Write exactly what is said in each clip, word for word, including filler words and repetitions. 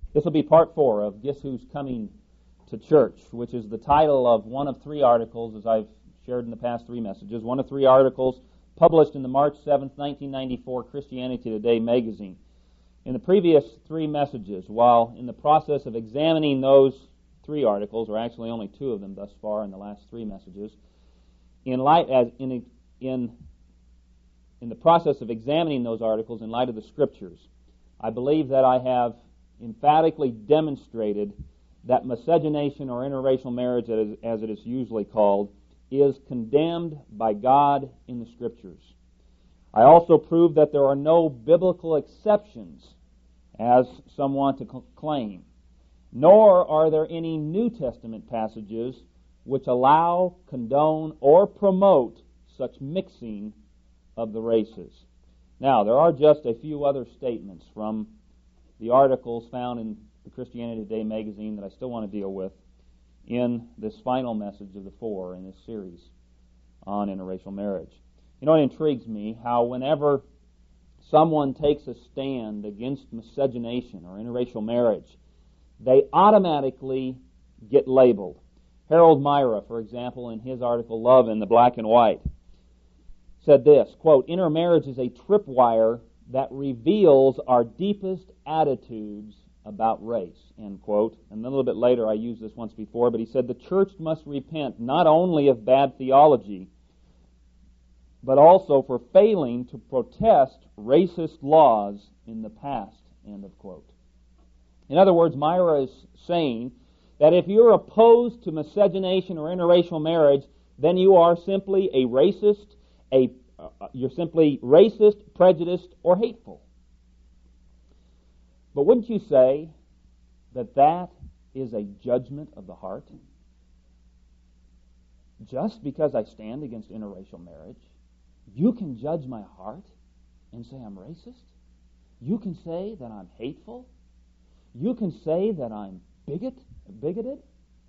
This will be part four of Guess Who's Coming to Church, which is the title of one of three articles, as I've shared in the past three messages, one of three articles published in the March seventh, nineteen ninety-four Christianity Today magazine. In the previous three messages, while in the process of examining those three articles, or actually only two of them thus far in the last three messages, in light as in in in the process of examining those articles in light of the Scriptures, I believe that I have emphatically demonstrated that miscegenation or interracial marriage, as it is usually called, is condemned by God in the Scriptures. I also proved that there are no biblical exceptions, as some want to claim, nor are there any New Testament passages which allow, condone, or promote such mixing of the races. Now, there are just a few other statements from the articles found in the Christianity Today magazine that I still want to deal with in this final message of the four in this series on interracial marriage. You know, it intrigues me how whenever someone takes a stand against miscegenation or interracial marriage, they automatically get labeled. Harold Myra, for example, in his article, Love in the Black and White, said this, quote, "Intermarriage is a tripwire that reveals our deepest attitudes about race," end quote. And a little bit later, I used this once before, but he said the church must repent not only of bad theology, but also for failing to protest racist laws in the past, end of quote. In other words, Myra is saying that if you're opposed to miscegenation or interracial marriage, then you are simply a racist, a uh, you're simply racist, prejudiced, or hateful. But wouldn't you say that that is a judgment of the heart? Just because I stand against interracial marriage, you can judge my heart and say I'm racist? You can say that I'm hateful? You can say that I'm bigot, bigoted?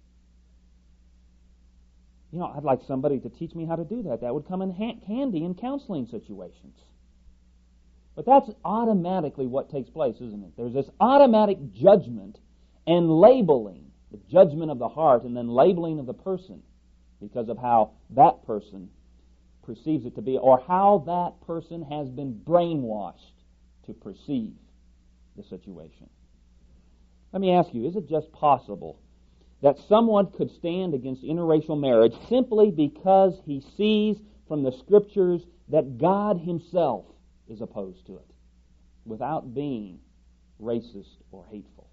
You know, I'd like somebody to teach me how to do that. That would come in handy in counseling situations. But that's automatically what takes place, isn't it? There's this automatic judgment and labeling, the judgment of the heart and then labeling of the person because of how that person perceives it to be or how that person has been brainwashed to perceive the situation. Let me ask you, is it just possible that someone could stand against interracial marriage simply because he sees from the Scriptures that God Himself is opposed to it, without being racist or hateful?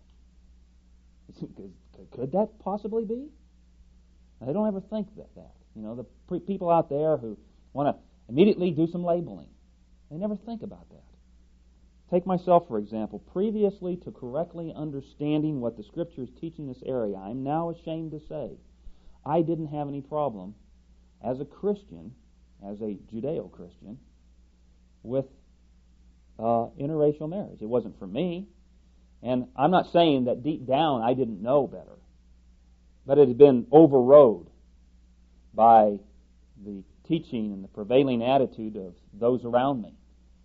Could that possibly be? They don't ever think that. that. You know, the pre- people out there who want to immediately do some labeling, they never think about that. Take myself, for example. Previously to correctly understanding what the Scriptures teach in this area, I'm now ashamed to say I didn't have any problem as a Christian, as a Judeo-Christian, with uh, interracial marriage. It wasn't for me. And I'm not saying that deep down I didn't know better, but it had been overrode by the teaching and the prevailing attitude of those around me.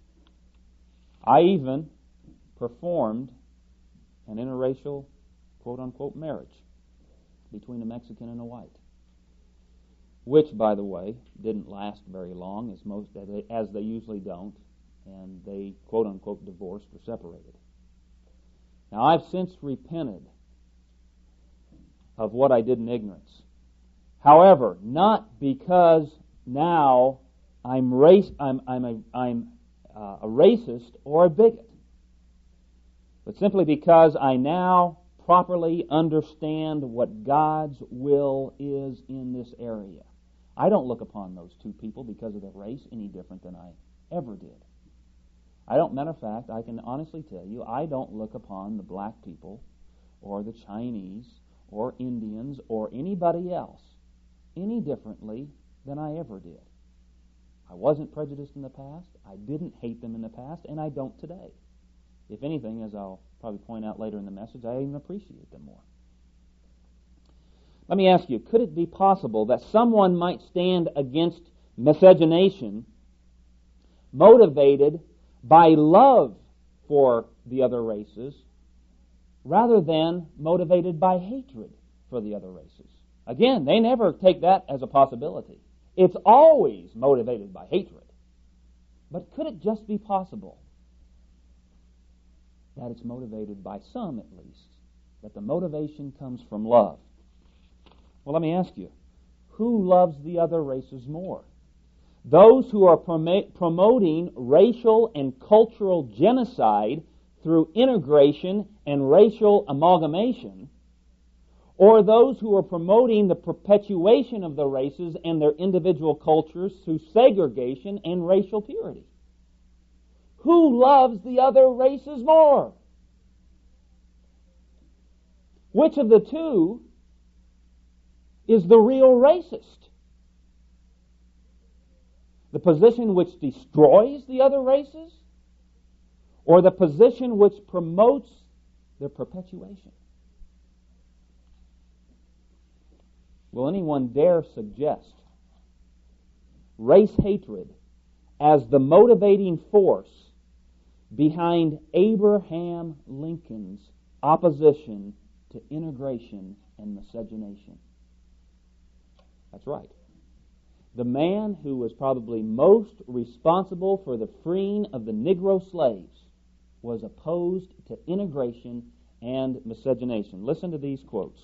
I even performed an interracial, quote-unquote, marriage between a Mexican and a white, which, by the way, didn't last very long, as most as they usually don't, and they, quote-unquote, divorced or separated. Now, I've since repented of what I did in ignorance. However, not because now I'm race, I'm I'm a, I'm uh, a racist or a bigot, but simply because I now properly understand what God's will is in this area. I don't look upon those two people because of their race any different than I ever did. I don't, matter of fact, I can honestly tell you, I don't look upon the black people or the Chinese or Indians or anybody else any differently than I ever did. I wasn't prejudiced in the past, I didn't hate them in the past, and I don't today. If anything, as I'll probably point out later in the message, I even appreciate them more. Let me ask you, could it be possible that someone might stand against miscegenation motivated by love for the other races rather than motivated by hatred for the other races. Again, they never take that as a possibility. It's always motivated by hatred. But could it just be possible that it's motivated by some, at least, that the motivation comes from love? Well, let me ask you, who loves the other races more? Those who are prom- promoting racial and cultural genocide through integration and racial amalgamation, or those who are promoting the perpetuation of the races and their individual cultures through segregation and racial purity? Who loves the other races more? Which of the two is the real racist? The position which destroys the other races, or the position which promotes their perpetuation? Will anyone dare suggest race hatred as the motivating force behind Abraham Lincoln's opposition to integration and miscegenation? That's right. The man who was probably most responsible for the freeing of the Negro slaves was opposed to integration and miscegenation. Listen to these quotes.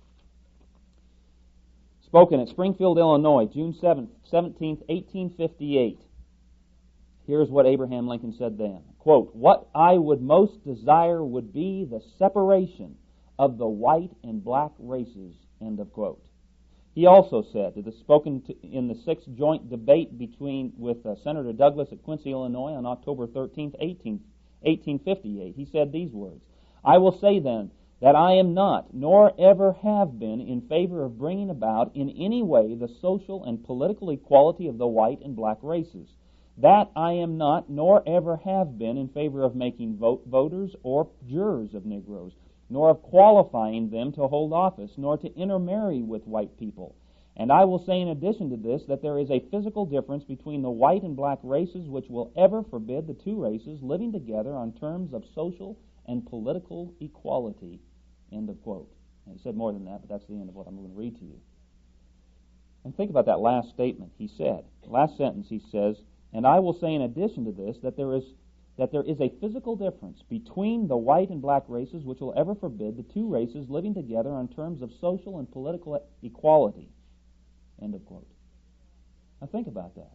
Spoken at Springfield, Illinois, June seventh, seventeenth, eighteen fifty-eight. Here's what Abraham Lincoln said then. Quote, "What I would most desire would be the separation of the white and black races." End of quote. He also said, it is spoken to, in the sixth joint debate between with uh, Senator Douglas at Quincy, Illinois on October thirteenth, eighteen fifty-eight. He said these words, "I will say then that I am not, nor ever have been, in favor of bringing about in any way the social and political equality of the white and black races. That I am not, nor ever have been, in favor of making vote, voters or jurors of Negroes, nor of qualifying them to hold office, nor to intermarry with white people. And I will say in addition to this that there is a physical difference between the white and black races which will ever forbid the two races living together on terms of social and political equality." End of quote. And he said more than that, but that's the end of what I'm going to read to you. And think about that last statement he said. Last sentence he says, "And I will say in addition to this that there is that there is a physical difference between the white and black races which will ever forbid the two races living together on terms of social and political equality." End of quote. Now think about that.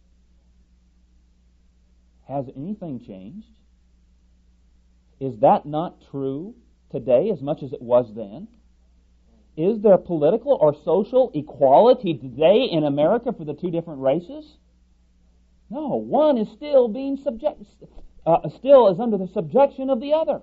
Has anything changed? Is that not true today as much as it was then? Is there political or social equality today in America for the two different races? No, one is still being subject, uh, still is under the subjection of the other.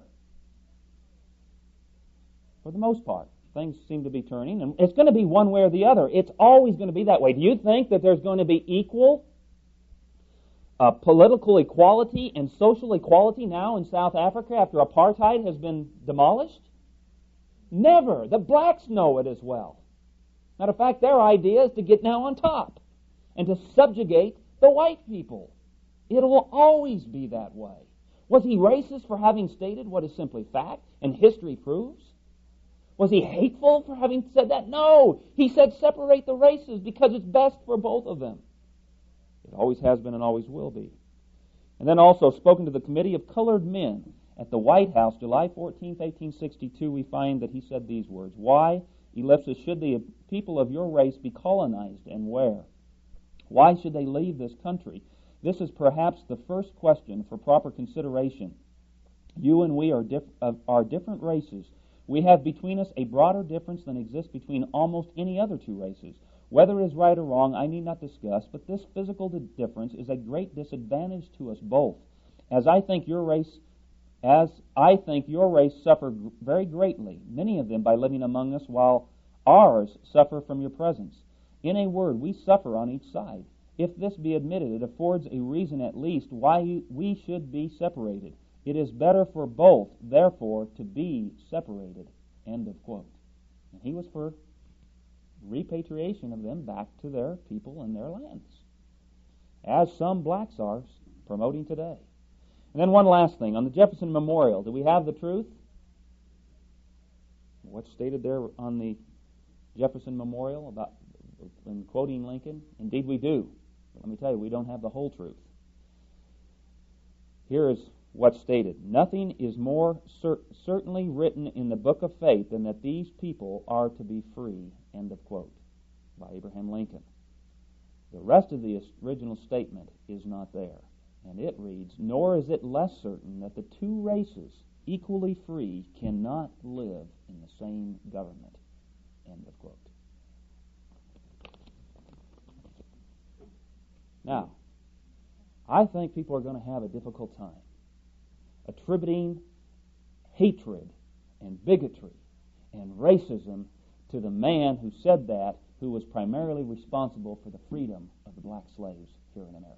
For the most part, things seem to be turning, and it's going to be one way or the other. It's always going to be that way. Do you think that there's going to be equal uh, political equality and social equality now in South Africa after apartheid has been demolished? Never. The blacks know it as well. Matter of fact, their idea is to get now on top and to subjugate the white people. It will always be that way. Was he racist for having stated what is simply fact and history proves? Was he hateful for having said that? No. He said separate the races because it's best for both of them. It always has been and always will be. And then also spoken to the Committee of Colored Men at the White House, July fourteenth, eighteen sixty-two, we find that he said these words, "Why, ellipsis, should the people of your race be colonized, and where? Why should they leave this country? This is perhaps the first question for proper consideration. You and we are, diff- uh, are different races. We have between us a broader difference than exists between almost any other two races. Whether it is right or wrong, I need not discuss, but this physical difference is a great disadvantage to us both. As I think your race, as I think your race suffer very greatly, many of them by living among us, while ours suffer from your presence. In a word, we suffer on each side. If this be admitted, it affords a reason at least why we should be separated. It is better for both, therefore, to be separated." End of quote. And he was for repatriation of them back to their people and their lands, as some blacks are promoting today. And then one last thing. On the Jefferson Memorial, do we have the truth? what's stated there on the Jefferson Memorial about in quoting Lincoln? Indeed we do. But let me tell you, we don't have the whole truth. Here is what's stated. Nothing is more cer- certainly written in the book of faith than that these people are to be free. End of quote. By Abraham Lincoln. The rest of the original statement is not there. And it reads, nor is it less certain that the two races, equally free, cannot live in the same government. End of quote. Now, I think people are going to have a difficult time attributing hatred and bigotry and racism to the man who said that, who was primarily responsible for the freedom of the black slaves here in America.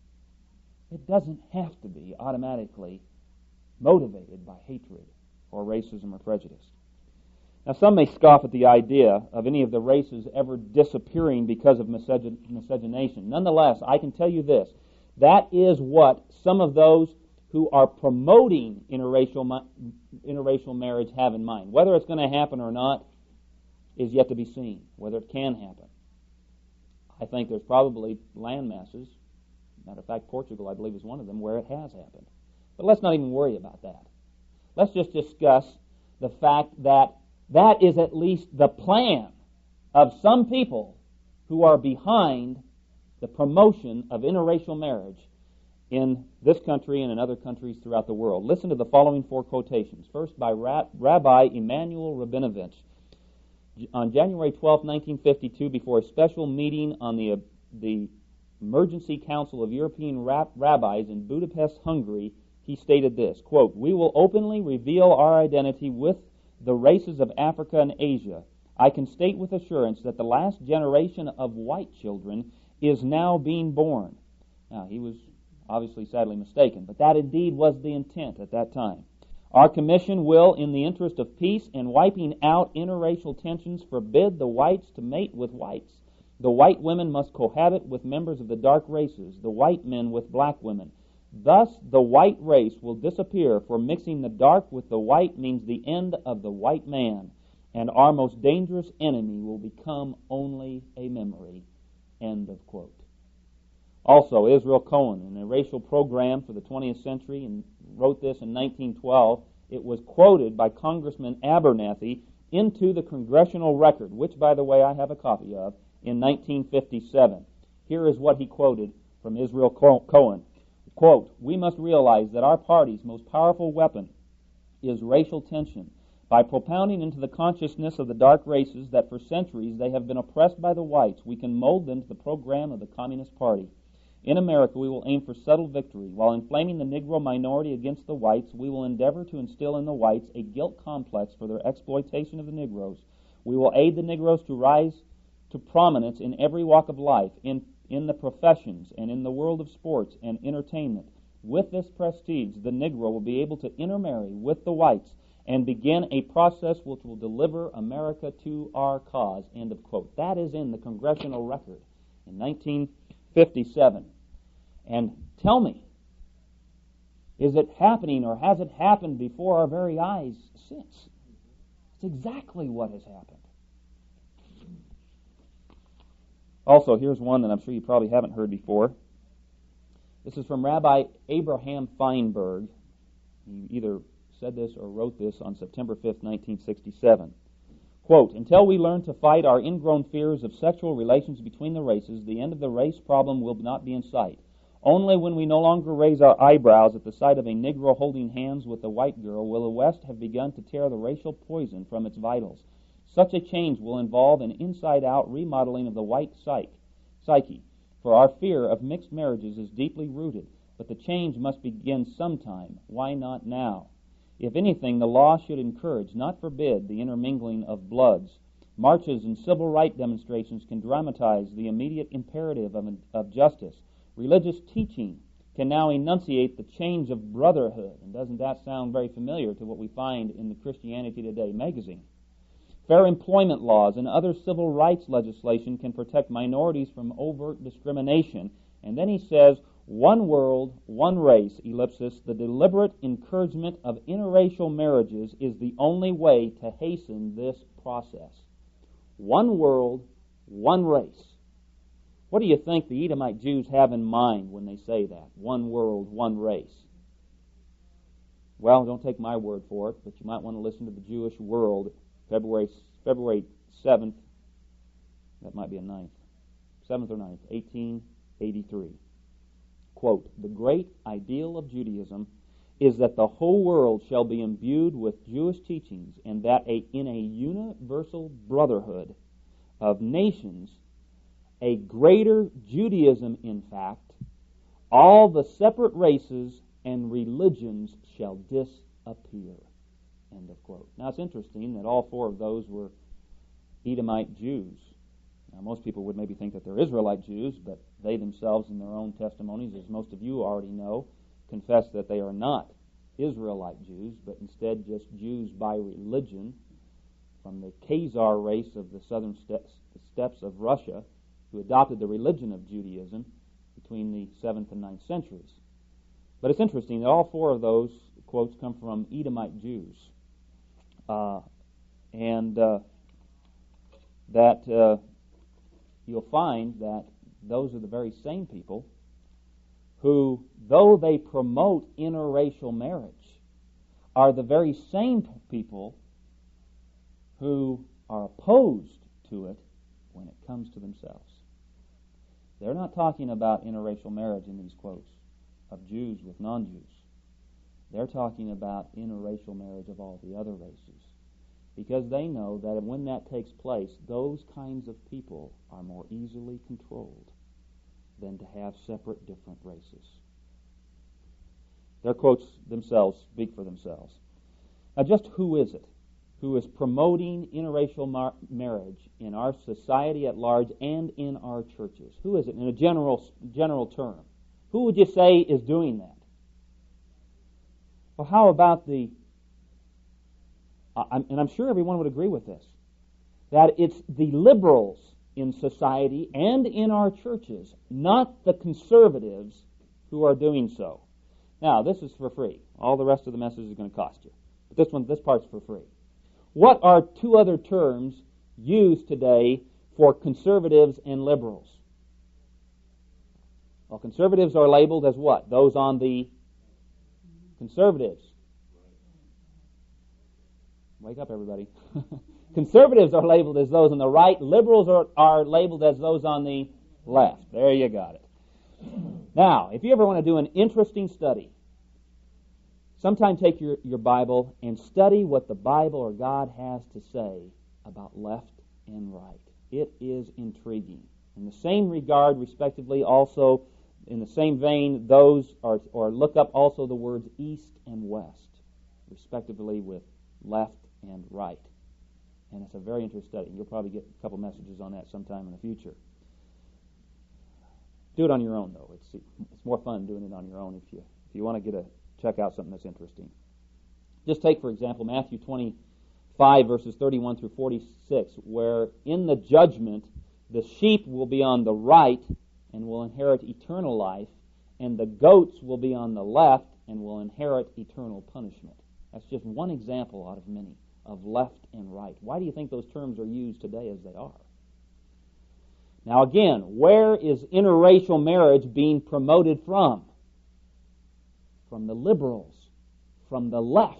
It doesn't have to be automatically motivated by hatred or racism or prejudice. Now, some may scoff at the idea of any of the races ever disappearing because of misogyn- miscegenation. Nonetheless, I can tell you this. That is what some of those who are promoting interracial, interracial marriage have in mind. Whether it's going to happen or not is yet to be seen, whether it can happen. I think there's probably land masses, matter of fact, Portugal, I believe, is one of them, where it has happened. But let's not even worry about that. Let's just discuss the fact that that is at least the plan of some people who are behind the promotion of interracial marriage in this country and in other countries throughout the world. Listen to the following four quotations. First, by Rabbi Emanuel Rabinovich. On January twelfth, nineteen fifty-two, before a special meeting on the, uh, the Emergency Council of European Rab- Rabbis in Budapest, Hungary, he stated this, quote, we will openly reveal our identity with the races of Africa and Asia. I can state with assurance that the last generation of white children is now being born. Now, he was obviously sadly mistaken, but that indeed was the intent at that time. Our commission will, in the interest of peace and wiping out interracial tensions, forbid the whites to mate with whites. The white women must cohabit with members of the dark races, the white men with black women. Thus, the white race will disappear, for mixing the dark with the white means the end of the white man, and our most dangerous enemy will become only a memory. End of quote. Also, Israel Cohen, in a racial program for the twentieth century, and wrote this in nineteen twelve. It was quoted by Congressman Abernathy into the Congressional Record, which, by the way, I have a copy of, in nineteen fifty-seven. Here is what he quoted from Israel Cohen. Quote, we must realize that our party's most powerful weapon is racial tension. By propounding into the consciousness of the dark races that for centuries they have been oppressed by the whites, we can mold them to the program of the Communist Party. In America, we will aim for subtle victory. While inflaming the Negro minority against the whites, we will endeavor to instill in the whites a guilt complex for their exploitation of the Negroes. We will aid the Negroes to rise to prominence in every walk of life, in, in the professions, and in the world of sports and entertainment. With this prestige, the Negro will be able to intermarry with the whites and begin a process which will deliver America to our cause. End of quote. That is in the Congressional Record in nineteen fifty-seven. And tell me, is it happening or has it happened before our very eyes since? It's exactly what has happened. Also, here's one that I'm sure you probably haven't heard before. This is from Rabbi Abraham Feinberg. He either said this or wrote this on September fifth, nineteen sixty-seven. Quote, until we learn to fight our ingrown fears of sexual relations between the races, the end of the race problem will not be in sight. Only when we no longer raise our eyebrows at the sight of a Negro holding hands with a white girl will the West have begun to tear the racial poison from its vitals. Such a change will involve an inside-out remodeling of the white psyche, for our fear of mixed marriages is deeply rooted, but the change must begin sometime. Why not now? If anything, the law should encourage, not forbid, the intermingling of bloods. Marches and civil rights demonstrations can dramatize the immediate imperative of, of justice. Religious teaching can now enunciate the change of brotherhood. And doesn't that sound very familiar to what we find in the Christianity Today magazine? Fair employment laws and other civil rights legislation can protect minorities from overt discrimination. And then he says, One world, one race, ellipsis, the deliberate encouragement of interracial marriages is the only way to hasten this process. One world, one race. What do you think the Edomite Jews have in mind when they say that? One world, one race. Well, don't take my word for it, but you might want to listen to the Jewish World, February February seventh, that might be a ninth, seventh or ninth, eighteen eighty-three. Quote, "The great ideal of Judaism is that the whole world shall be imbued with Jewish teachings, and that a, in a universal brotherhood of nations, a greater Judaism, in fact, all the separate races and religions shall disappear." End of quote. Now, it's interesting that all four of those were Edomite Jews. Now, most people would maybe think that they're Israelite Jews, but they themselves, in their own testimonies, as most of you already know, confess that they are not Israelite Jews, but instead just Jews by religion from the Khazar race of the southern steppes, the steppes of Russia, who adopted the religion of Judaism between the seventh and ninth centuries. But it's interesting that all four of those quotes come from Edomite Jews. Uh, and uh, that uh, you'll find that those are the very same people who, though they promote interracial marriage, are the very same people who are opposed to it when it comes to themselves. They're not talking about interracial marriage in these quotes of Jews with non-Jews. They're talking about interracial marriage of all the other races, because they know that when that takes place, those kinds of people are more easily controlled than to have separate, different races. Their quotes themselves speak for themselves. Now, just who is it who is promoting interracial mar- marriage in our society at large and in our churches? Who is it in a general general term? Who would you say is doing that? Well, how about the, uh, and I'm sure everyone would agree with this, that it's the liberals in society and in our churches, not the conservatives, who are doing so. Now, this is for free. All the rest of the message is going to cost you. But this one, this part's for free. What are two other terms used today for conservatives and liberals? Well, conservatives are labeled as what? Those on the conservatives. Wake up, everybody. Conservatives are labeled as those on the right. Liberals are, are labeled as those on the left. There you got it. Now, if you ever want to do an interesting study, sometime take your, your Bible and study what the Bible or God has to say about left and right. It is intriguing. In the same regard, respectively, also, in the same vein, those are, or look up also the words east and west, respectively, with left and right. And it's a very interesting study. You'll probably get a couple messages on that sometime in the future. Do it on your own, though. It's it's more fun doing it on your own if you if you want to get a check out something that's interesting. Just take, for example, Matthew twenty-five, verses thirty-one through forty-six, where in the judgment the sheep will be on the right and will inherit eternal life, and the goats will be on the left and will inherit eternal punishment. That's just one example out of many of left and right. Why do you think those terms are used today as they are? Now again, where is interracial marriage being promoted from? From the liberals, from the left,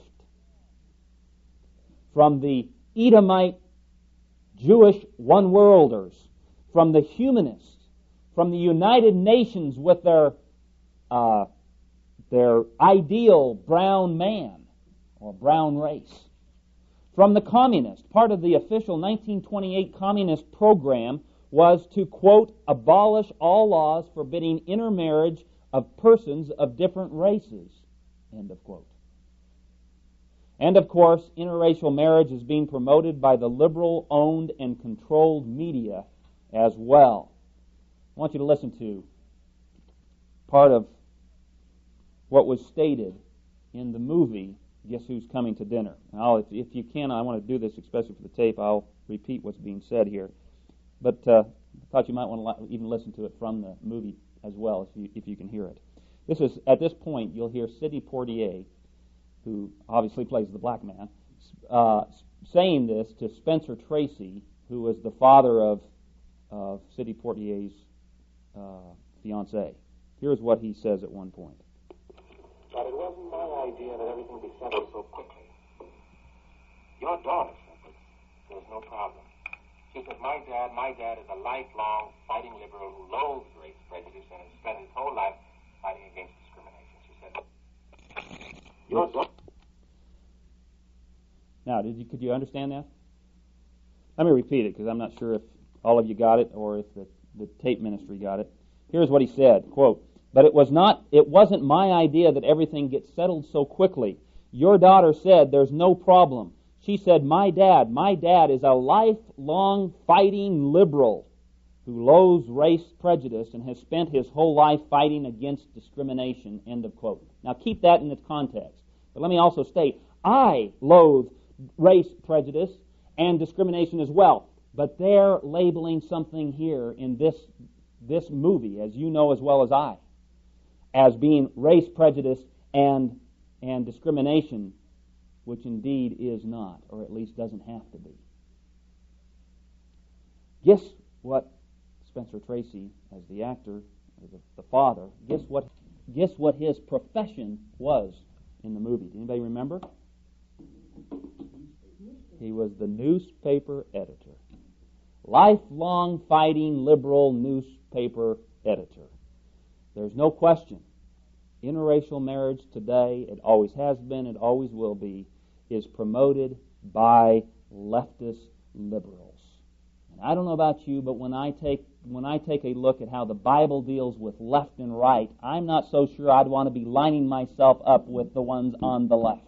from the Edomite Jewish one-worlders, from the humanists, from the United Nations with their uh, their ideal brown man or brown race, from the communists. Part of the official nineteen twenty-eight communist program was to, quote, abolish all laws forbidding intermarriage of persons of different races, end of quote. And, of course, interracial marriage is being promoted by the liberal-owned and controlled media as well. I want you to listen to part of what was stated in the movie, Guess Who's Coming to Dinner. Now, if, if you can, I want to do this especially for the tape. I'll repeat what's being said here. But uh, I thought you might want to li- even listen to it from the movie as well, if you, if you can hear it. This is, at this point, you'll hear Sidney Poitier, who obviously plays the black man, uh, saying this to Spencer Tracy, who was the father of, of Sidney Poitier's uh, fiancée. Here's what he says at one point. But it wasn't my idea that everything be settled so quickly. Your daughter said this. There was no problem. She said, my dad, my dad is a lifelong fighting liberal who loathes race prejudice and has spent his whole life fighting against discrimination. She said, your daughter... Now, did you, could you understand that? Let me repeat it, because I'm not sure if all of you got it or if the, the tape ministry got it. Here's what he said, quote, but it was not, it wasn't my idea that everything gets settled so quickly. Your daughter said there's no problem. She said, my dad, my dad is a lifelong fighting liberal who loathes race prejudice and has spent his whole life fighting against discrimination, end of quote. Now keep that in its context. But let me also state, I loathe race prejudice and discrimination as well. But they're labeling something here in this, this movie, as you know as well as I, as being race prejudice and, and discrimination, which indeed is not, or at least doesn't have to be. Guess what Spencer Tracy, as the actor, or the, the father, guess what, guess what his profession was in the movie? Did anybody remember? He was the newspaper editor. Lifelong fighting liberal newspaper editor. There's no question. Interracial marriage today, it always has been, it always will be, is promoted by leftist liberals. And I don't know about you, but when I take when I take a look at how the Bible deals with left and right, I'm not so sure I'd want to be lining myself up with the ones on the left.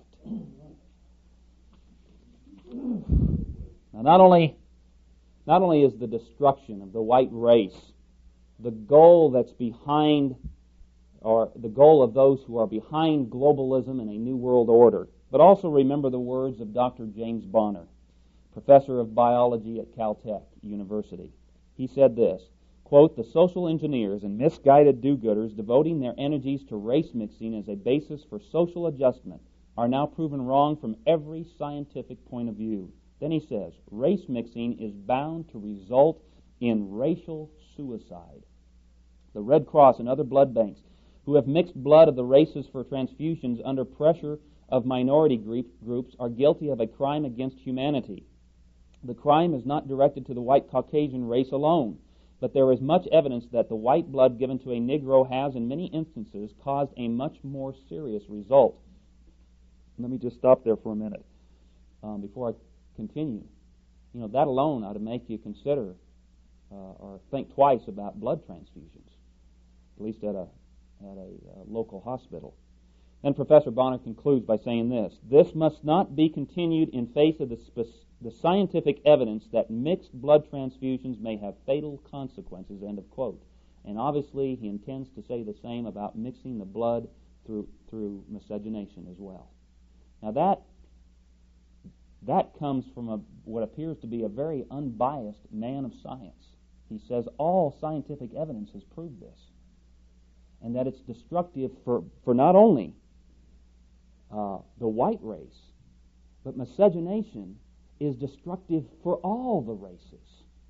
Now, not only not only is the destruction of the white race the goal that's behind, or the goal of those who are behind globalism and a new world order, but also remember the words of Doctor James Bonner, professor of biology at Caltech University. He said this, quote, the social engineers and misguided do-gooders devoting their energies to race mixing as a basis for social adjustment are now proven wrong from every scientific point of view. Then he says, race mixing is bound to result in racial suicide. The Red Cross and other blood banks who have mixed blood of the races for transfusions under pressure of minority groups are guilty of a crime against humanity. The crime is not directed to the white Caucasian race alone, but there is much evidence that the white blood given to a Negro has, in many instances, caused a much more serious result. Let me just stop there for a minute um, before I continue. You know, that alone ought to make you consider uh, or think twice about blood transfusions, at least at a at a uh, local hospital. Then Professor Bonner concludes by saying this, this must not be continued in face of the, spe- the scientific evidence that mixed blood transfusions may have fatal consequences, end of quote. And obviously he intends to say the same about mixing the blood through through miscegenation as well. Now that that comes from a, what appears to be a very unbiased man of science. He says all scientific evidence has proved this, and that it's destructive for, for not only uh, the white race, but miscegenation is destructive for all the races.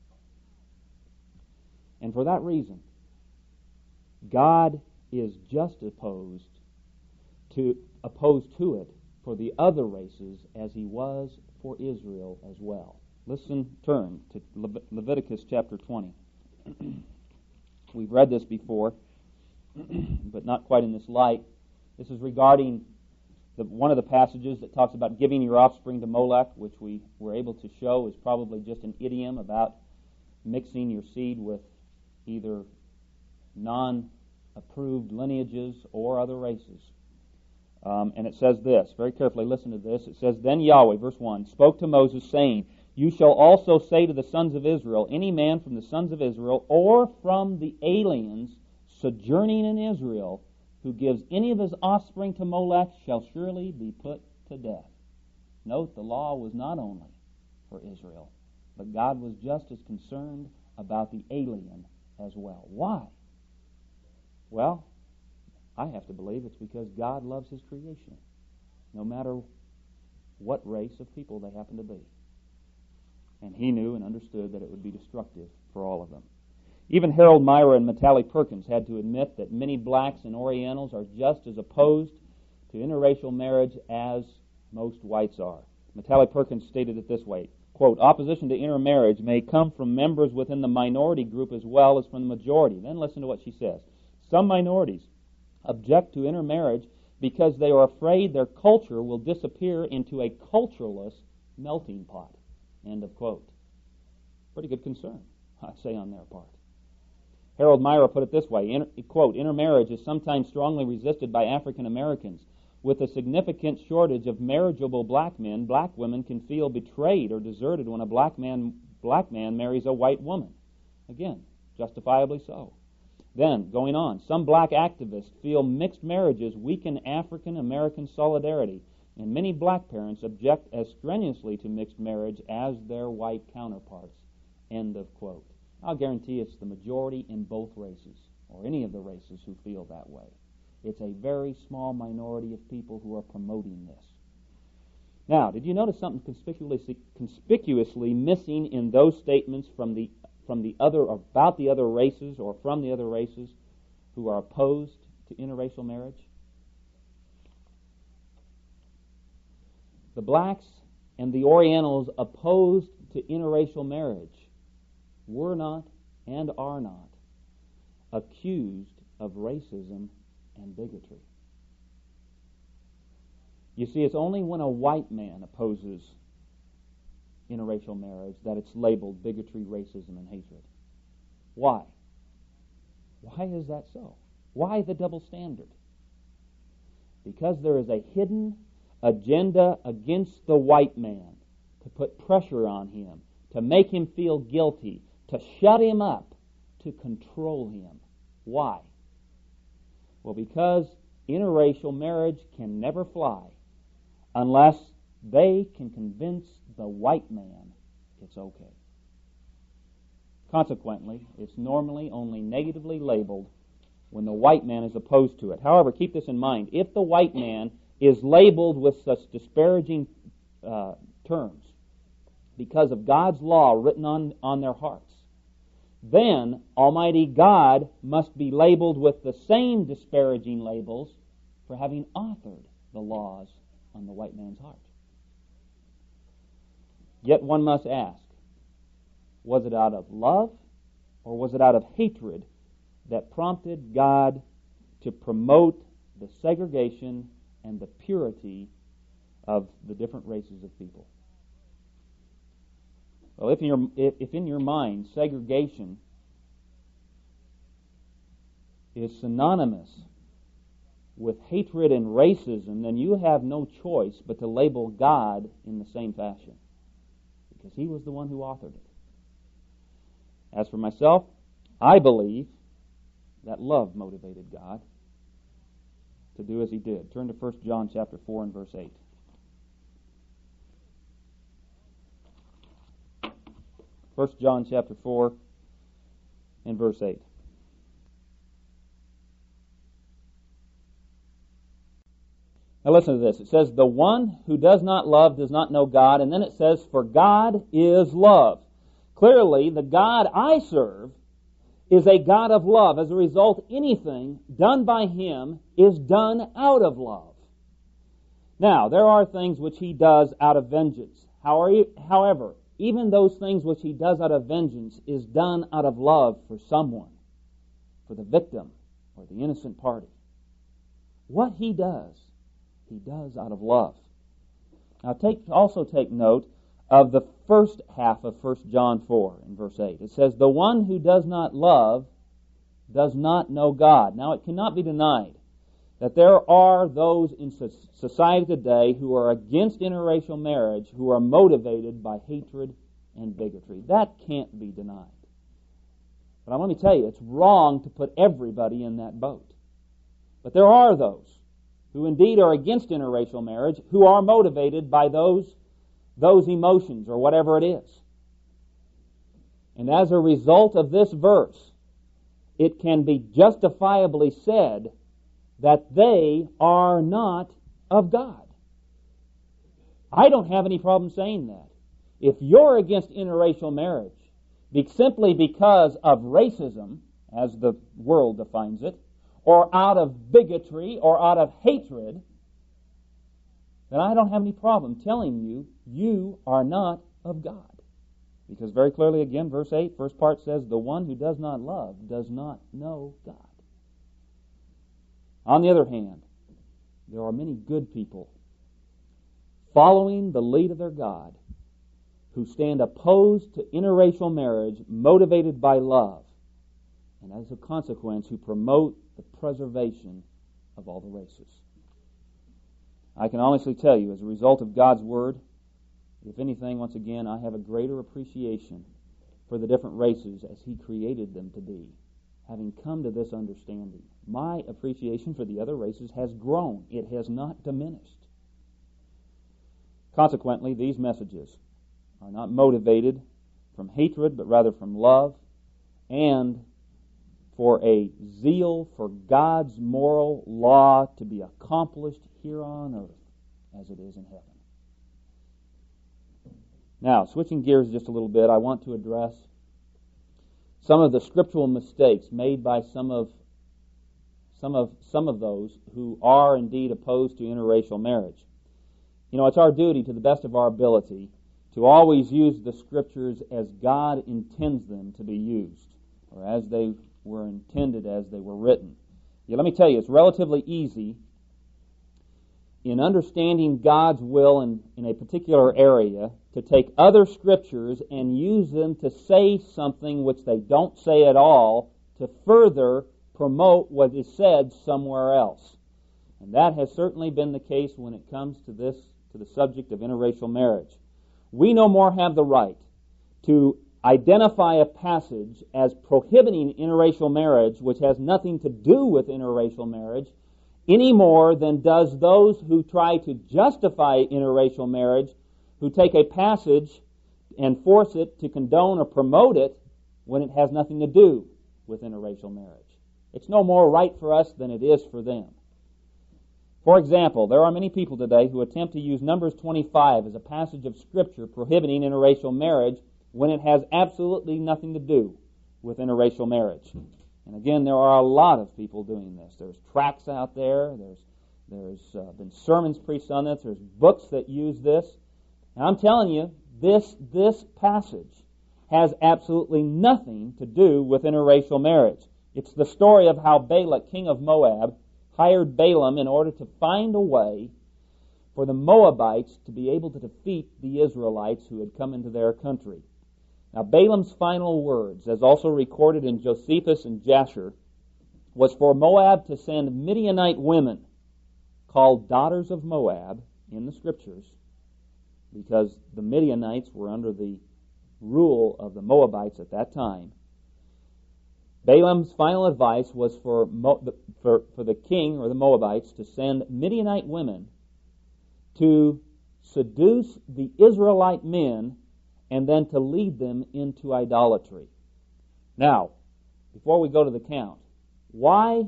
And for that reason, God is just opposed to opposed to it for the other races as he was for Israel as well. Listen, turn to Le- Leviticus chapter twenty. We've read this before, but not quite in this light. This is regarding the, one of the passages that talks about giving your offspring to Molech, which we were able to show is probably just an idiom about mixing your seed with either non-approved lineages or other races. Um, and it says this, very carefully listen to this. It says, Then Yahweh, verse one, spoke to Moses, saying, You shall also say to the sons of Israel, any man from the sons of Israel, or from the aliens sojourning in Israel, who gives any of his offspring to Molech, shall surely be put to death. Note, the law was not only for Israel, but God was just as concerned about the alien as well. Why? Well, I have to believe it's because God loves His creation, no matter what race of people they happen to be. And He knew and understood that it would be destructive for all of them. Even Harold Myra and Mattali Perkins had to admit that many blacks and Orientals are just as opposed to interracial marriage as most whites are. Mattali Perkins stated it this way, quote, opposition to intermarriage may come from members within the minority group as well as from the majority. Then listen to what she says. Some minorities object to intermarriage because they are afraid their culture will disappear into a cultureless melting pot. End of quote. Pretty good concern, I'd say, on their part. Harold Myra put it this way, inter, quote, intermarriage is sometimes strongly resisted by African Americans. With a significant shortage of marriageable black men, black women can feel betrayed or deserted when a black man, black man marries a white woman. Again, justifiably so. Then, going on, some black activists feel mixed marriages weaken African American solidarity, and many black parents object as strenuously to mixed marriage as their white counterparts. End of quote. I'll guarantee it's the majority in both races, or any of the races who feel that way. It's a very small minority of people who are promoting this. Now, did you notice something conspicuously, conspicuously missing in those statements from the from the other about the other races or from the other races who are opposed to interracial marriage? The blacks and the Orientals opposed to interracial marriage were not and are not accused of racism and bigotry. You see, it's only when a white man opposes interracial marriage that it's labeled bigotry, racism, and hatred. Why? Why is that so? Why the double standard? Because there is a hidden agenda against the white man to put pressure on him, to make him feel guilty, to shut him up, to control him. Why? Well, because interracial marriage can never fly unless they can convince the white man it's okay. Consequently, it's normally only negatively labeled when the white man is opposed to it. However, keep this in mind. If the white man is labeled with such disparaging uh, terms because of God's law written on, on their hearts, then Almighty God must be labeled with the same disparaging labels for having authored the laws on the white man's heart. Yet one must ask, was it out of love or was it out of hatred that prompted God to promote the segregation and the purity of the different races of people? Well, if in your, if in your mind segregation is synonymous with hatred and racism, then you have no choice but to label God in the same fashion, because He was the one who authored it. As for myself, I believe that love motivated God to do as He did. Turn to First John chapter four and verse eight. First John chapter four and verse eight. Now listen to this. It says, the one who does not love does not know God. And then it says, for God is love. Clearly, the God I serve is a God of love. As a result, anything done by Him is done out of love. Now, there are things which He does out of vengeance. However, even those things which He does out of vengeance is done out of love for someone, for the victim or the innocent party. What He does, He does out of love. Now, take also take note of the first half of First John four in verse eight. It says, the one who does not love does not know God. Now, it cannot be denied that there are those in society today who are against interracial marriage who are motivated by hatred and bigotry. That can't be denied. But let me tell you, it's wrong to put everybody in that boat. But there are those who indeed are against interracial marriage who are motivated by those those emotions or whatever it is. And as a result of this verse, it can be justifiably said that they are not of God. I don't have any problem saying that. If you're against interracial marriage be simply because of racism, as the world defines it, or out of bigotry or out of hatred, then I don't have any problem telling you, you are not of God. Because very clearly again, verse eight, first part says, the one who does not love does not know God. On the other hand, there are many good people following the lead of their God who stand opposed to interracial marriage motivated by love, and as a consequence who promote the preservation of all the races. I can honestly tell you, as a result of God's Word, if anything, once again, I have a greater appreciation for the different races as He created them to be, having come to this understanding. My appreciation for the other races has grown. It has not diminished. Consequently, these messages are not motivated from hatred, but rather from love and for a zeal for God's moral law to be accomplished here on earth as it is in heaven. Now, switching gears just a little bit, I want to address some of the scriptural mistakes made by some of some of some of those who are indeed opposed to interracial marriage. You know, it's our duty, to the best of our ability, to always use the Scriptures as God intends them to be used, or as they were intended as they were written. Yeah, let me tell you, it's relatively easy in understanding God's will in, in a particular area to take other Scriptures and use them to say something which they don't say at all to further promote what is said somewhere else. And that has certainly been the case when it comes to this, to the subject of interracial marriage. We no more have the right to identify a passage as prohibiting interracial marriage, which has nothing to do with interracial marriage, any more than does those who try to justify interracial marriage, who take a passage and force it to condone or promote it when it has nothing to do with interracial marriage. It's no more right for us than it is for them. For example, there are many people today who attempt to use Numbers twenty-five as a passage of Scripture prohibiting interracial marriage when it has absolutely nothing to do with interracial marriage. And again, there are a lot of people doing this. There's tracts out there. There's there's uh, been sermons preached on this. There's books that use this. And I'm telling you, this this passage has absolutely nothing to do with interracial marriage. It's the story of how Balak, king of Moab, hired Balaam in order to find a way for the Moabites to be able to defeat the Israelites who had come into their country. Now, Balaam's final words, as also recorded in Josephus and Jasher, was for Moab to send Midianite women, called daughters of Moab in the Scriptures, because the Midianites were under the rule of the Moabites at that time. Balaam's final advice was for, Mo, for, for the king or the Moabites to send Midianite women to seduce the Israelite men and then to lead them into idolatry. Now, before we go to the count, why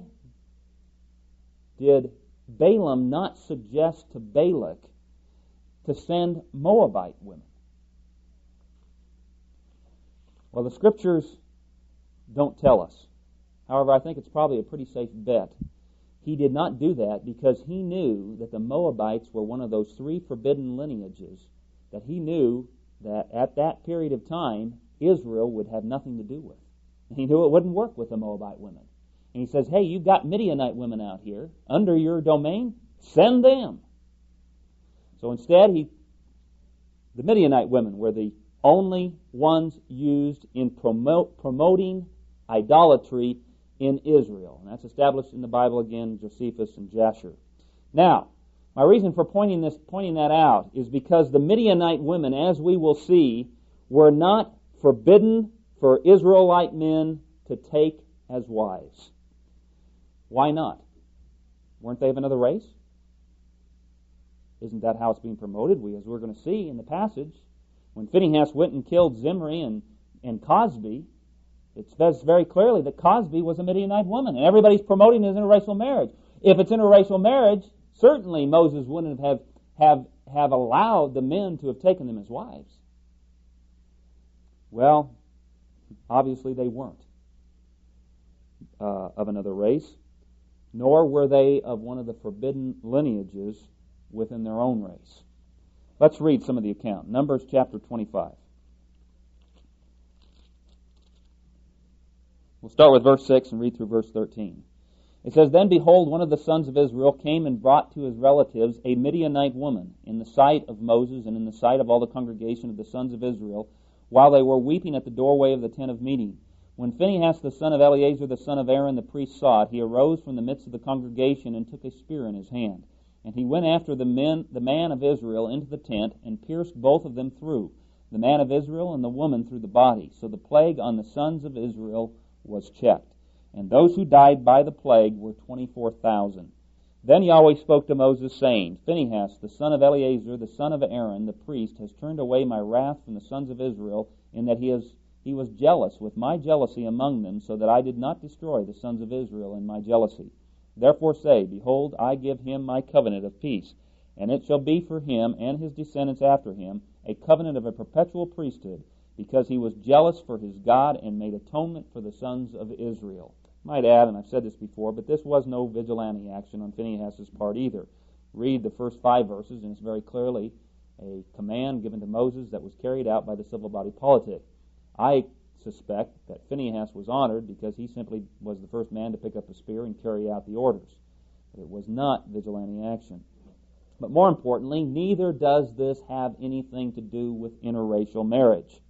did Balaam not suggest to Balak to send Moabite women? Well, the Scriptures don't tell us. However, I think it's probably a pretty safe bet. He did not do that because he knew that the Moabites were one of those three forbidden lineages that he knew that at that period of time, Israel would have nothing to do with. And he knew it wouldn't work with the Moabite women. And he says, hey, you've got Midianite women out here under your domain, send them. So instead, he, the Midianite women were the only ones used in promote, promoting idolatry in Israel. And that's established in the Bible again, Josephus and Jasher. Now, my reason for pointing this, pointing that out is because the Midianite women, as we will see, were not forbidden for Israelite men to take as wives. Why not? Weren't they of another race? Isn't that how it's being promoted? We, as we're going to see in the passage, when Phinehas went and killed Zimri and, and Cosby, It says very clearly that Cosby was a Midianite woman, and everybody's promoting his interracial marriage. If it's interracial marriage, certainly Moses wouldn't have, have, have allowed the men to have taken them as wives. Well, obviously they weren't uh, of another race, nor were they of one of the forbidden lineages within their own race. Let's read some of the account. Numbers chapter twenty-five. We'll start with verse six and read through verse thirteen. It says, Then behold, one of the sons of Israel came and brought to his relatives a Midianite woman in the sight of Moses and in the sight of all the congregation of the sons of Israel, while they were weeping at the doorway of the tent of meeting. When Phinehas the son of Eleazar the son of Aaron the priest saw it, he arose from the midst of the congregation and took a spear in his hand. And he went after the men, the man of Israel into the tent and pierced both of them through, the man of Israel and the woman through the body. So the plague on the sons of Israel was checked. And those who died by the plague were twenty-four thousand. Then Yahweh spoke to Moses, saying, Phinehas, the son of Eleazar, the son of Aaron, the priest, has turned away my wrath from the sons of Israel, in that he, has, he was jealous with my jealousy among them, so that I did not destroy the sons of Israel in my jealousy. Therefore say, Behold, I give him my covenant of peace, and it shall be for him and his descendants after him a covenant of a perpetual priesthood, because he was jealous for his God and made atonement for the sons of Israel. I might add, and I've said this before, but this was no vigilante action on Phinehas' part either. Read the first five verses, and it's very clearly a command given to Moses that was carried out by the civil body politic. I suspect that Phinehas was honored because he simply was the first man to pick up a spear and carry out the orders. But it was not vigilante action. But more importantly, neither does this have anything to do with interracial marriage.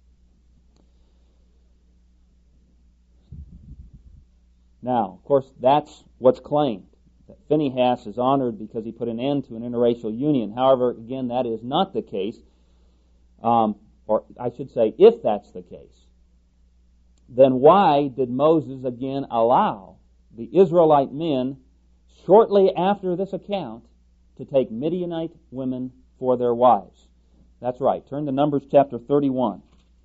Now, of course, that's what's claimed, that Phinehas is honored because he put an end to an interracial union. However, again, that is not the case. Um, or I should say, if that's the case, then why did Moses again allow the Israelite men, shortly after this account, to take Midianite women for their wives? That's right. Turn to Numbers chapter thirty-one.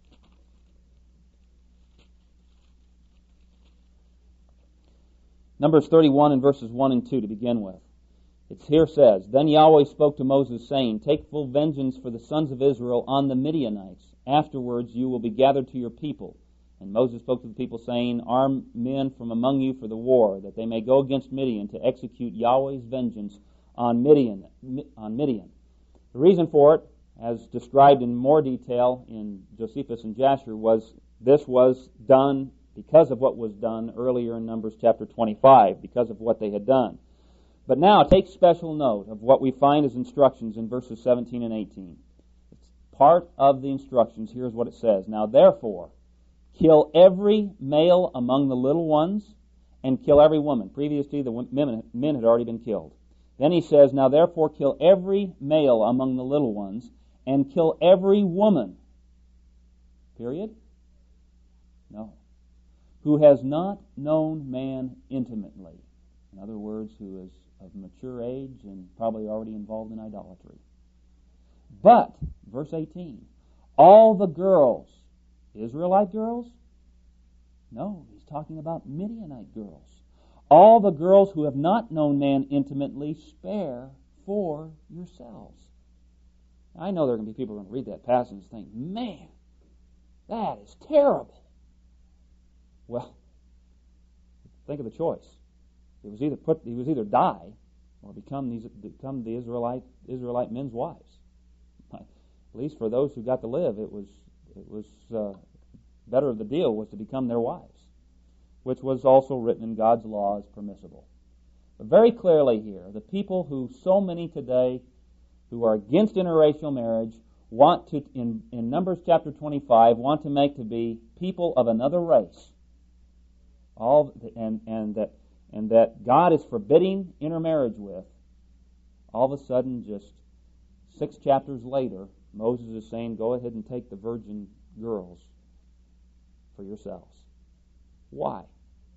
Numbers thirty-one and verses one and two to begin with. It here says, Then Yahweh spoke to Moses, saying, Take full vengeance for the sons of Israel on the Midianites. Afterwards you will be gathered to your people. And Moses spoke to the people, saying, Arm men from among you for the war, that they may go against Midian to execute Yahweh's vengeance on Midian. On Midian. The reason for it, as described in more detail in Josephus and Jasher, was this was done because of what was done earlier in Numbers chapter twenty-five, because of what they had done. But now take special note of what we find as instructions in verses seventeen and eighteen. It's part of the instructions. Here's what it says. Now therefore, kill every male among the little ones, and kill every woman. Previously, the men had already been killed. Then he says, Now therefore, kill every male among the little ones, and kill every woman. Period? No. Who has not known man intimately. In other words, who is of mature age and probably already involved in idolatry. But, verse eighteen, all the girls, Israelite girls? No, he's talking about Midianite girls. All the girls who have not known man intimately, spare for yourselves. I know there are going to be people who are going to read that passage and think, man, that is terrible. Well, think of the choice. It was either put, he was either die or become these become the Israelite Israelite men's wives. At least for those who got to live, it was it was uh, better of the deal was to become their wives, which was also written in God's law as permissible. But very clearly here, the people who so many today who are against interracial marriage want to, in, in Numbers chapter twenty-five, want to make to be people of another race. All and and that and that God is forbidding intermarriage with. All of a sudden, just six chapters later, Moses is saying, "Go ahead and take the virgin girls for yourselves." Why?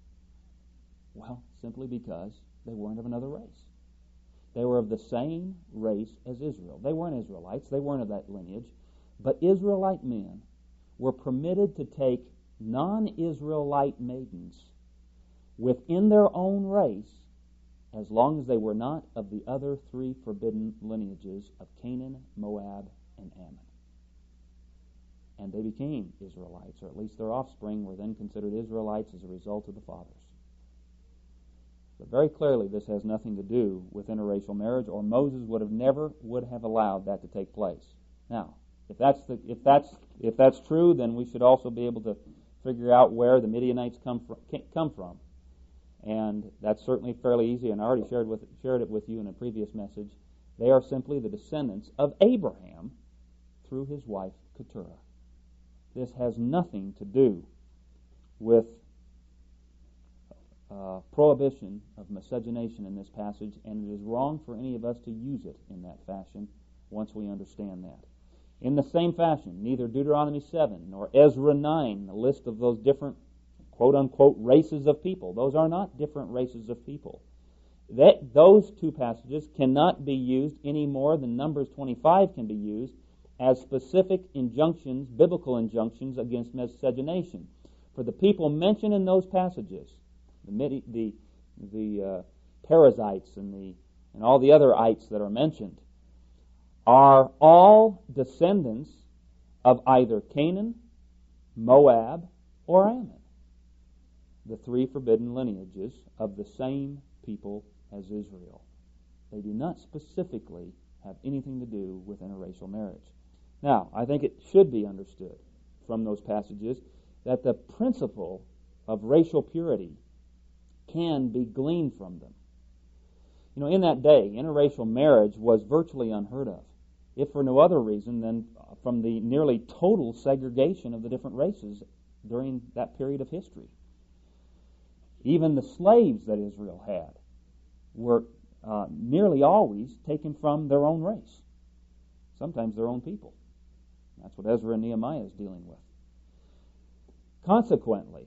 Well, simply because they weren't of another race. They were of the same race as Israel. They weren't Israelites. They weren't of that lineage. But Israelite men were permitted to take non-Israelite maidens within their own race, as long as they were not of the other three forbidden lineages of Canaan, Moab, and Ammon. And they became Israelites, or at least their offspring were then considered Israelites as a result of the fathers. But very clearly this has nothing to do with interracial marriage, or Moses would have never would have allowed that to take place. Now, if that's the, if that's if that's true, then we should also be able to figure out where the Midianites come from, come from. And that's certainly fairly easy, and I already shared with shared it with you in a previous message. They are simply the descendants of Abraham through his wife Keturah. This has nothing to do with uh, prohibition of miscegenation in this passage, and it is wrong for any of us to use it in that fashion once we understand that. In the same fashion, neither Deuteronomy seven nor Ezra nine, the list of those different quote-unquote races of people, those are not different races of people. That, those two passages cannot be used any more than Numbers twenty-five can be used as specific injunctions, biblical injunctions against miscegenation. For the people mentioned in those passages, the Midi, the the uh, Perizzites and the and all the other ites that are mentioned, are all descendants of either Canaan, Moab, or Ammon, the three forbidden lineages of the same people as Israel. They do not specifically have anything to do with interracial marriage. Now, I think it should be understood from those passages that the principle of racial purity can be gleaned from them. You know, in that day, interracial marriage was virtually unheard of, if for no other reason than from the nearly total segregation of the different races during that period of history. Even the slaves that Israel had were uh, nearly always taken from their own race, sometimes their own people. That's what Ezra and Nehemiah is dealing with. Consequently,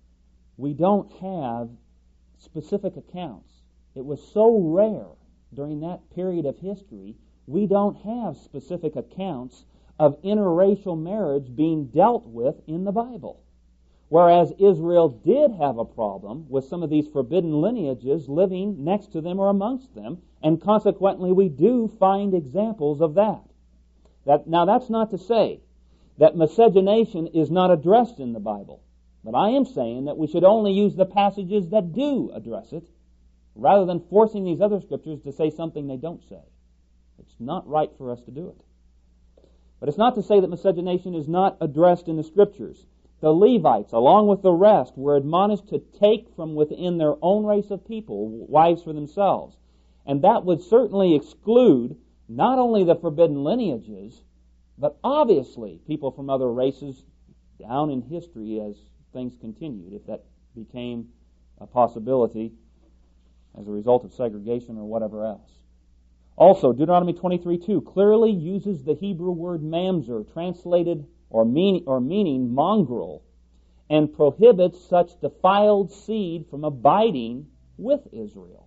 we don't have specific accounts. It was so rare during that period of history, we don't have specific accounts of interracial marriage being dealt with in the Bible. Whereas Israel did have a problem with some of these forbidden lineages living next to them or amongst them, and consequently we do find examples of that. That, now, that's not to say that miscegenation is not addressed in the Bible, but I am saying that we should only use the passages that do address it, rather than forcing these other scriptures to say something they don't say. It's not right for us to do it. But it's not to say that miscegenation is not addressed in the scriptures. The Levites, along with the rest, were admonished to take from within their own race of people wives for themselves. And that would certainly exclude not only the forbidden lineages, but obviously people from other races down in history as things continued, if that became a possibility as a result of segregation or whatever else. Also, Deuteronomy twenty-three two clearly uses the Hebrew word mamzer, translated or, mean, or meaning mongrel, and prohibits such defiled seed from abiding with Israel.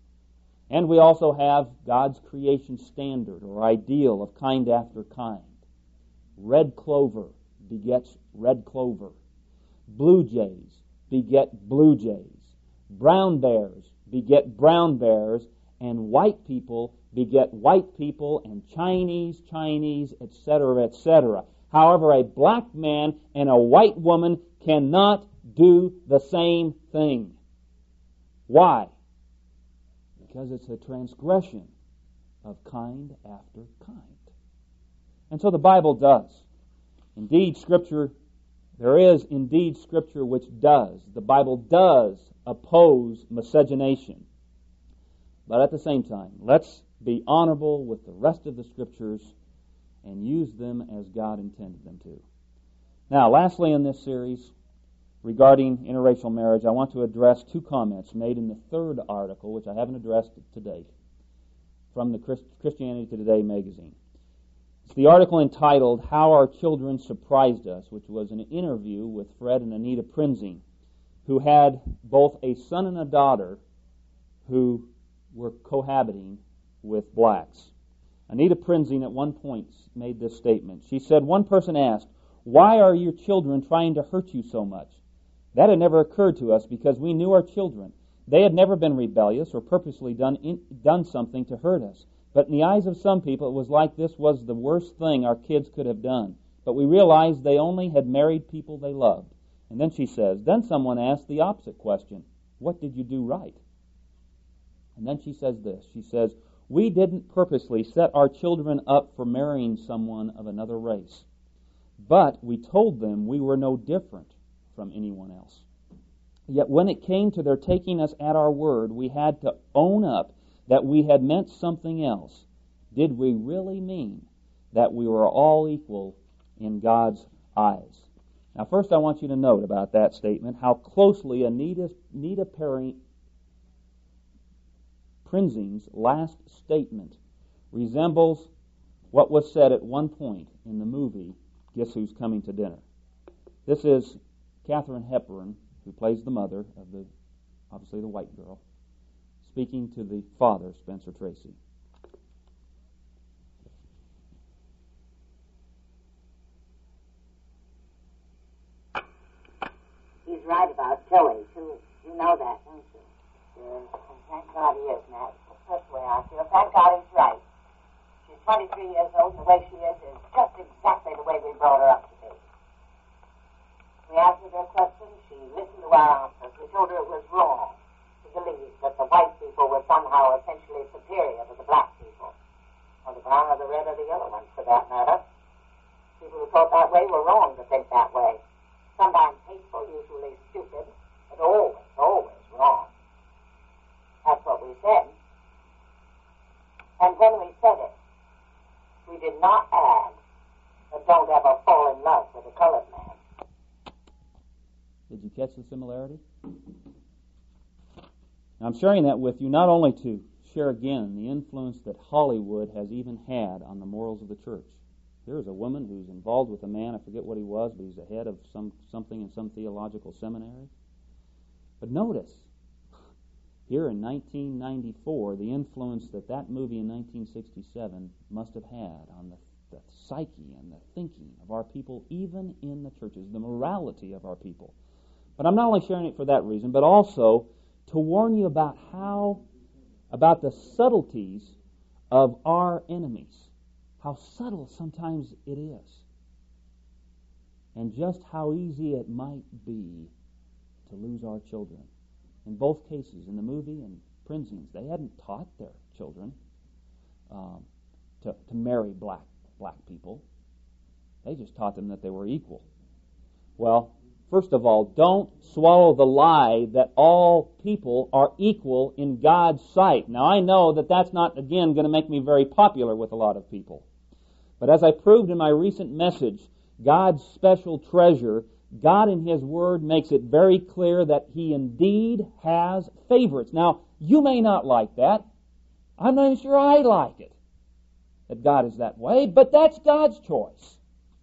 And we also have God's creation standard or ideal of kind after kind. Red clover begets red clover. Blue jays beget blue jays. Brown bears beget brown bears. And white people beget white people, and Chinese, Chinese, et cetera, et cetera. However, a black man and a white woman cannot do the same thing. Why? Because it's a transgression of kind after kind. And so the Bible does. Indeed, Scripture, there is indeed Scripture which does. The Bible does oppose miscegenation. But at the same time, let's be honorable with the rest of the Scriptures and use them as God intended them to. Now, lastly in this series, regarding interracial marriage, I want to address two comments made in the third article, which I haven't addressed to date, from the Christianity Today magazine. It's the article entitled, How Our Children Surprised Us, which was an interview with Fred and Anita Prinzing, who had both a son and a daughter who were cohabiting with blacks. Anita Prinzing at one point made this statement. She said, one person asked, Why are your children trying to hurt you so much? That had never occurred to us because we knew our children. They had never been rebellious or purposely done in, done something to hurt us. But in the eyes of some people, it was like this was the worst thing our kids could have done. But we realized they only had married people they loved. And then she says, then someone asked the opposite question. What did you do right? And then she says this. She says, we didn't purposely set our children up for marrying someone of another race. But we told them we were no different from anyone else. Yet when it came to their taking us at our word, we had to own up that we had meant something else. Did we really mean that we were all equal in God's eyes? Now, first I want you to note about that statement how closely Anita, Anita Perry Prinzing's last statement resembles what was said at one point in the movie, Guess Who's Coming to Dinner? This is Katharine Hepburn, who plays the mother of the, obviously the white girl, speaking to the father, Spencer Tracy. He's right about Tilly, too. You know that, don't you? Yes. And thank God he is, Matt. That's the way I feel. Thank God he's right. She's twenty-three years old, and the way she is is just exactly the way we brought her up to be. We answered her questions. She listened to our answers. We told her it was wrong to believe that the white people were somehow essentially superior to the black people, or the brown or the red or the yellow ones, for that matter. People who thought that way were wrong to think that way. Sometimes hateful, usually stupid, but always, always wrong. That's what we said. And when we said it, we did not add that don't ever fall in love with a colored man. Did you catch the similarity? Now, I'm sharing that with you not only to share again the influence that Hollywood has even had on the morals of the church. Here is a woman who's involved with a man, I forget what he was, but he's the head of some something in some theological seminary. But notice, here in nineteen ninety-four, the influence that that movie in nineteen sixty-seven must have had on the, the psyche and the thinking of our people, even in the churches, the morality of our people. But I'm not only sharing it for that reason, but also to warn you about how, about the subtleties of our enemies. How subtle sometimes it is. And just how easy it might be to lose our children. In both cases, in the movie and Prinzing's, they hadn't taught their children um, to, to marry black black people. They just taught them that they were equal. Well, first of all, don't swallow the lie that all people are equal in God's sight. Now, I know that that's not, again, going to make me very popular with a lot of people. But as I proved in my recent message, God's special treasure, God in His Word makes it very clear that He indeed has favorites. Now, you may not like that. I'm not even sure I like it, that God is that way, but that's God's choice.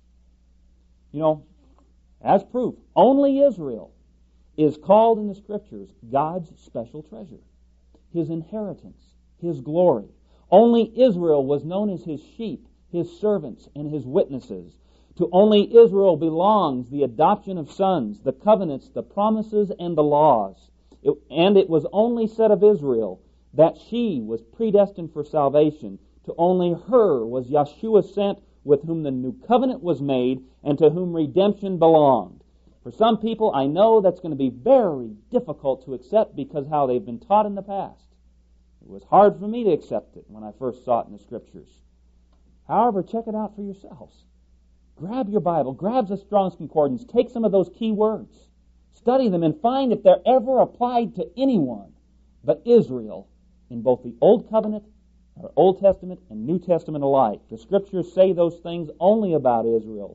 You know, as proof, only Israel is called in the Scriptures God's special treasure, His inheritance, His glory. Only Israel was known as His sheep, His servants, and His witnesses. To only Israel belongs the adoption of sons, the covenants, the promises, and the laws. It, and it was only said of Israel that she was predestined for salvation. To only her was Yeshua sent, with whom the new covenant was made, and to whom redemption belonged. For some people, I know that's going to be very difficult to accept because how they've been taught in the past. It was hard for me to accept it when I first saw it in the Scriptures. However, check it out for yourselves. Grab your Bible, grab the Strong's Concordance, take some of those key words, study them, and find if they're ever applied to anyone but Israel in both the Old Covenant, or Old Testament, and New Testament alike. The Scriptures say those things only about Israel.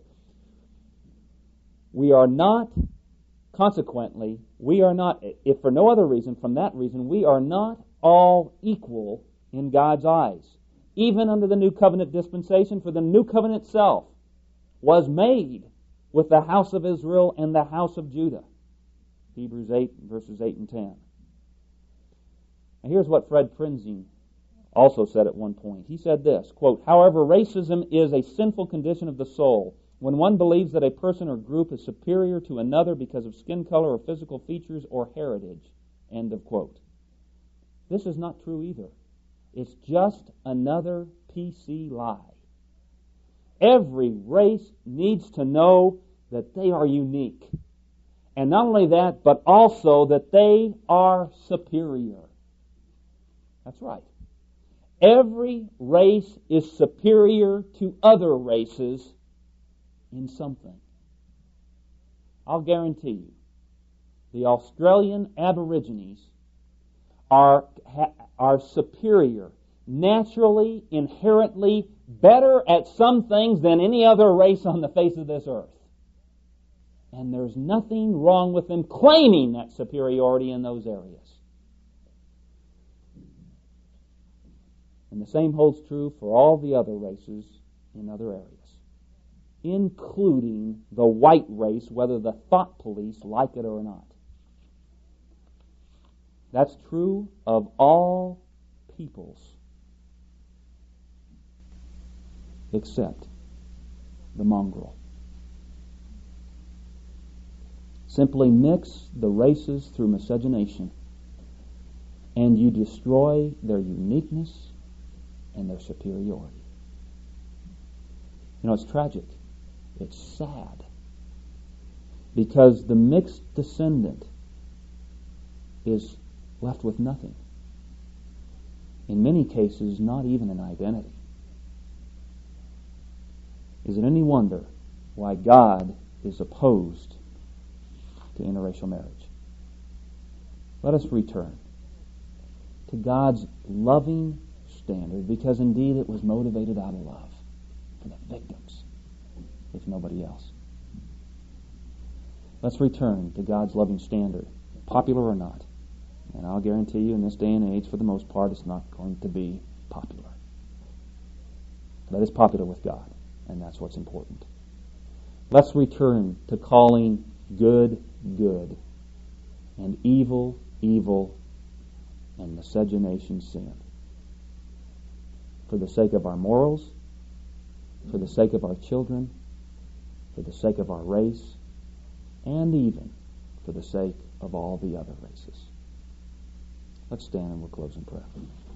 We are not, consequently, we are not, if for no other reason, from that reason, we are not all equal in God's eyes. Even under the New Covenant dispensation, for the New Covenant itself was made with the house of Israel and the house of Judah. Hebrews eight, verses eight and ten. Now here's what Fred Prinzing also said at one point. He said this, quote, however, racism is a sinful condition of the soul, when one believes that a person or group is superior to another because of skin color or physical features or heritage. End of quote. This is not true either. It's just another P C lie. Every race needs to know that they are unique. And not only that, but also that they are superior. That's right. Every race is superior to other races in something. I'll guarantee you, the Australian Aborigines are, are superior, naturally, inherently better at some things than any other race on the face of this earth. And there's nothing wrong with them claiming that superiority in those areas. And the same holds true for all the other races in other areas, including the white race, whether the thought police like it or not. That's true of all peoples, except the mongrel. Simply mix the races through miscegenation, and you destroy their uniqueness and their superiority. You know, it's tragic. It's sad. Because the mixed descendant is left with nothing. In many cases, not even an identity. Is it any wonder why God is opposed to interracial marriage? Let us return to God's loving standard, because indeed it was motivated out of love for the victims, if nobody else. Let's return to God's loving standard, popular or not. And I'll guarantee you in this day and age, for the most part, it's not going to be popular. But it's popular with God, and that's what's important. Let's return to calling good, good, and evil, evil, and miscegenation sin. For the sake of our morals, for the sake of our children, for the sake of our race, and even for the sake of all the other races. Let's stand and we'll close in prayer.